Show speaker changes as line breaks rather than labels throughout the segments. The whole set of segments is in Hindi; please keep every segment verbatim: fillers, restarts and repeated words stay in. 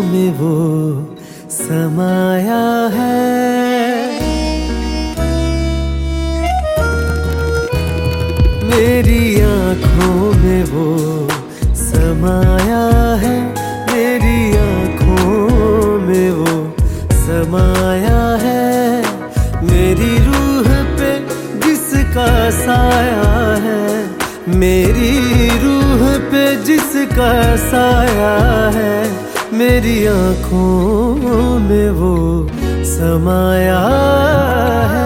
में वो समाया है। मेरी आँखों में वो समाया है, मेरी आँखों में वो समाया है। मेरी रूह पे जिसका साया है, मेरी रूह पे जिसका साया है, मेरी आँखों में वो समाया है।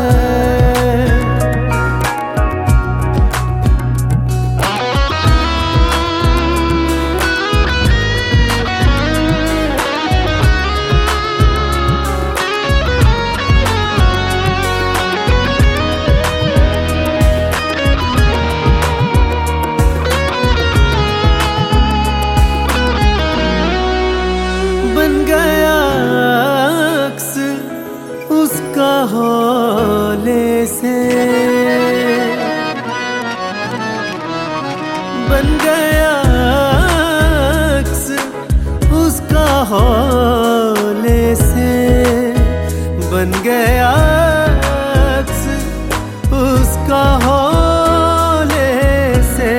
बन गया अक्स उसका हौले से, बन गया अक्स उसका हौले से, बन गया अक्स उसका हौले से।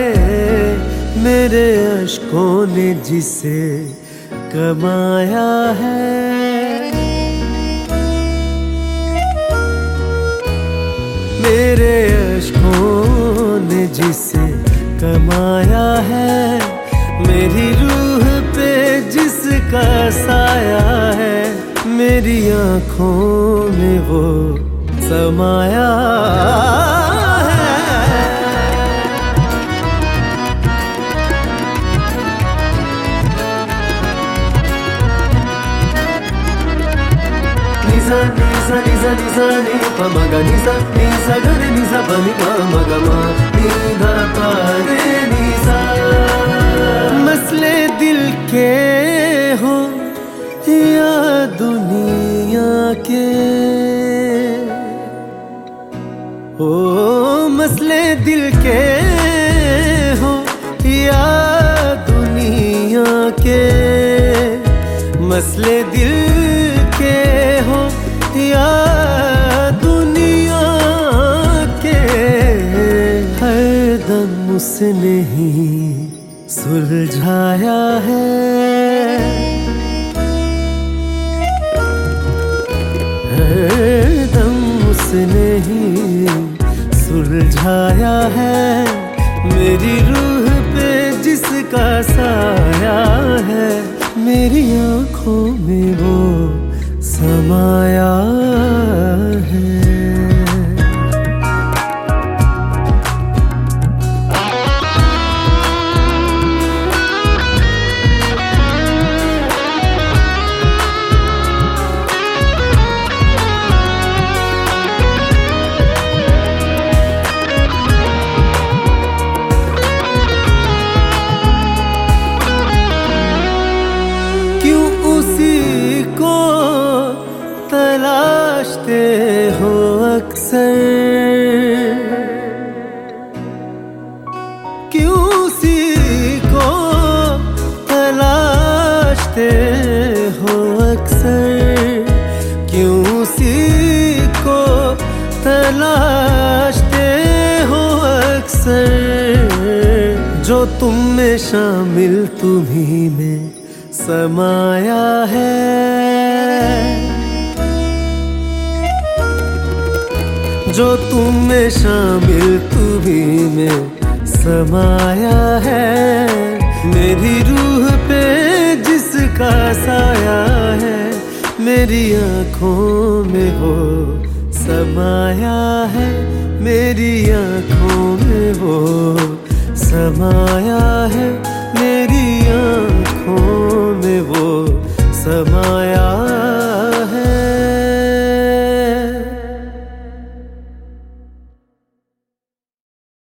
मेरे अश्कों ने जिसे कमाया है, मेरे अश्कों ने जिसे कमाया है, मेरी रूह पे जिसका साया है, मेरी आँखों में वो समाया है। Nisa, nisa, nisa, nisa, ni pa ma ga nisa, nisa ga re nisa pa mi pa ma ga ma, ni da pa re nisa। मसले दिल के हो या दुनिया के, ओ मसले दिल के हो या दुनिया के, मसले दिल के हो या दुनिया के, हर दम उसने ही सुलझाया है, हर दम उसने ही सुलझाया है। मेरी रूह पे जिसका साया है, मेरी आँखों में वो समाया है। क्यों उसी को तलाशते हो अक्सर, क्यों उसी को तलाशते हो अक्सर, क्यों उसी को तलाशते हो अक्सर। जो तुम में शामिल तुम्ही में समाया है, जो तुम में शामिल तुम्ही में समाया है, मेरी रूह पे जिसका साया है, मेरी आँखों में वो समाया है, मेरी आँखों में वो समाया है, मेरी आँखों में वो समाया